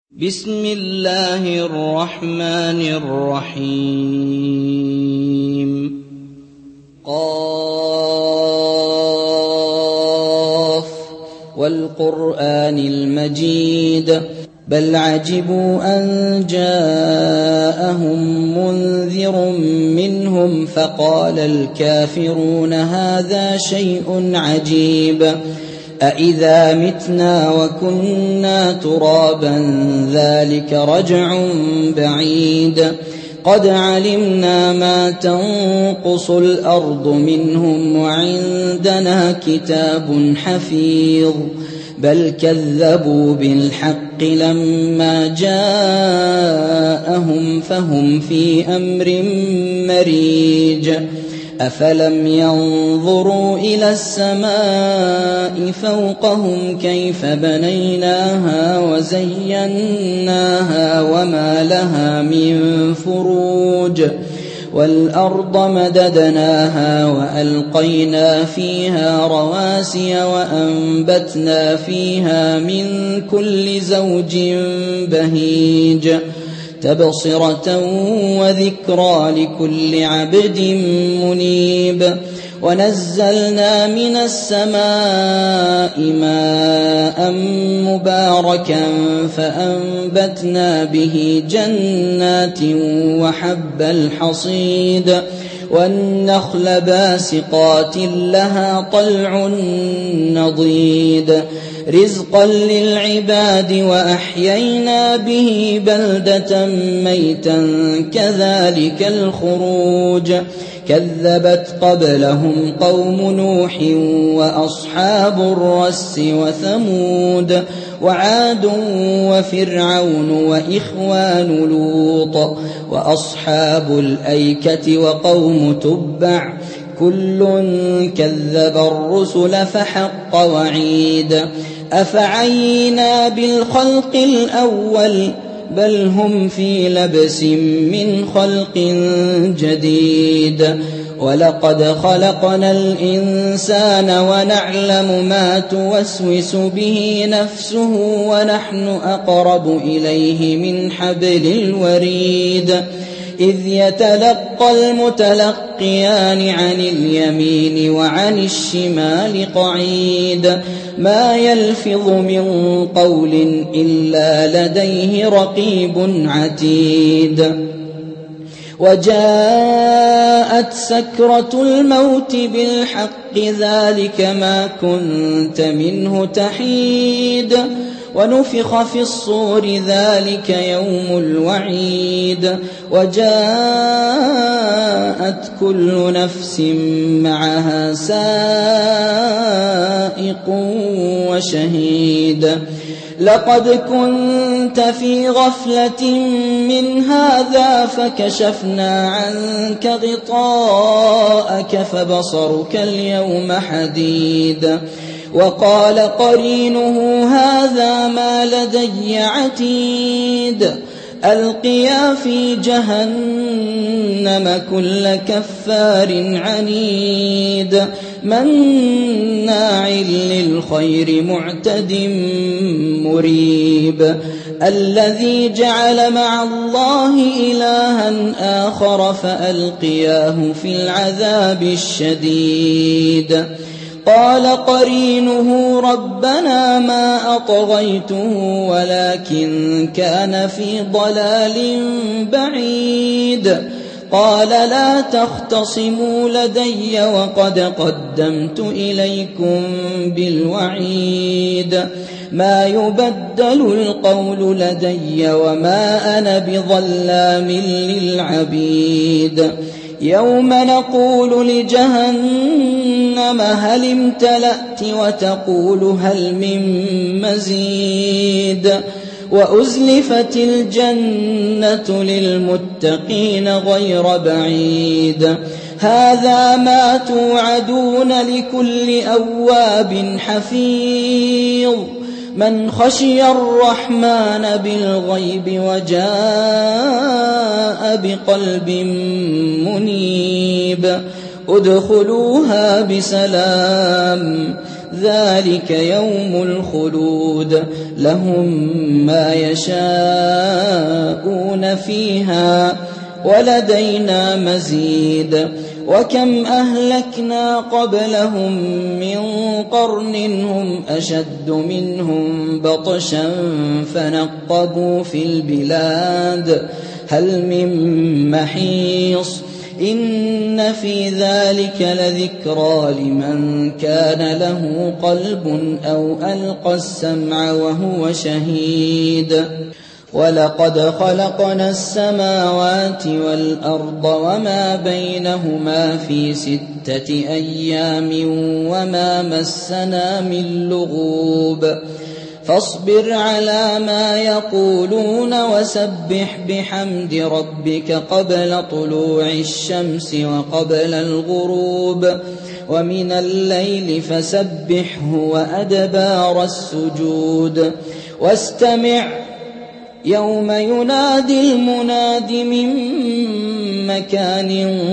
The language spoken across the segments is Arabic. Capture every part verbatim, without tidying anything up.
بسم الله الرحمن الرحيم قاف والقرآن المجيد بل عجبوا أن جاءهم منذر منهم فقال الكافرون هذا شيء عجيب أإذا متنا وكنا ترابا ذلك رجع بعيد قد علمنا ما تنقص الأرض منهم وعندنا كتاب حفيظ بل كذبوا بالحق لما جاءهم فهم في أمر مريج أفلم ينظروا إلى السماء فوقهم كيف بنيناها وزيناها وما لها من فروج والأرض مددناها وألقينا فيها رواسي وأنبتنا فيها من كل زوج بهيج تبصرة وذكرى لكل عبد منيب ونزلنا من السماء ماء مباركا فأنبتنا به جنات وحب الحصيد والنخل باسقات لها طلع نضيد رزقا للعباد وأحيينا به بلدة ميتا كذلك الخروج كذبت قبلهم قوم نوح وأصحاب الرس وثمود وعاد وفرعون وإخوان لوط وأصحاب الأيكة وقوم تبع كل كذب الرسل فحق وعيد أفعينا بالخلق الأول بل هم في لبس من خلق جديد ولقد خلقنا الإنسان ونعلم ما توسوس به نفسه ونحن أقرب إليه من حبل الوريد إذ يتلقى المتلقيان عن اليمين وعن الشمال قعيد ما يلفظ من قول إلا لديه رقيب عتيد وجاءت سكرة الموت بالحق ذلك ما كنت منه تحيد ونفخ في الصور ذلك يوم الوعيد وجاءت كل نفس معها سائق وشهيد لقد كنت في غفلة من هذا فكشفنا عنك غطاءك فبصرك اليوم حديد وقال قرينه هذا ما لدي عتيد ألقيا في جهنم كل كفار عنيد مناع للخير معتد مريب الذي جعل مع الله إلها آخر فألقياه في العذاب الشديد قال قرينه ربنا ما أطغيته ولكن كان في ضلال بعيد قال لا تختصموا لدي وقد قدمت إليكم بالوعيد ما يبدل القول لدي وما أنا بظلام للعبيد يوم نقول لجهنم هل امتلأت وتقول هل من مزيد وأزلفت الجنة للمتقين غير بعيد هذا ما توعدون لكل أواب حفيظ من خشي الرحمن بالغيب وجاء بقلب منيب ادخلوها بسلام ذلك يوم الخلود لهم ما يشاءون فيها ولدينا مزيد وكم أهلكنا قبلهم من قرن هم أشد منهم بطشا فنقبوا في البلاد هل من محيص إن في ذلك لذكرى لمن كان له قلب أو ألقى السمع وهو شهيد ولقد خلقنا السماوات والأرض وما بينهما في ستة أيام وما مسنا من لغوب فاصبر على ما يقولون وسبح بحمد ربك قبل طلوع الشمس وقبل الغروب ومن الليل فسبحه وأدبار السجود واستمع يوم ينادي المناد من مكان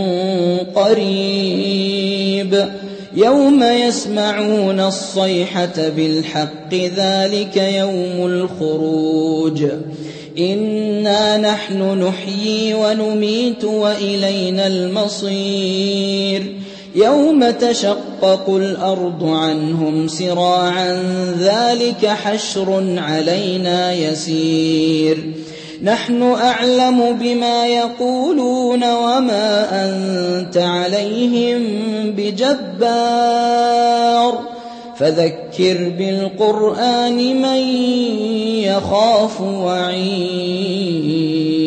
قريب يوم يسمعون الصيحة بالحق ذلك يوم الخروج إنا نحن نحيي ونميت وإلينا المصير يوم تشقق الأرض عنهم سراعا ذلك حشر علينا يسير نحن أعلم بما يقولون وما أنت عليهم بجبار فذكر بالقرآن من يخاف وعيد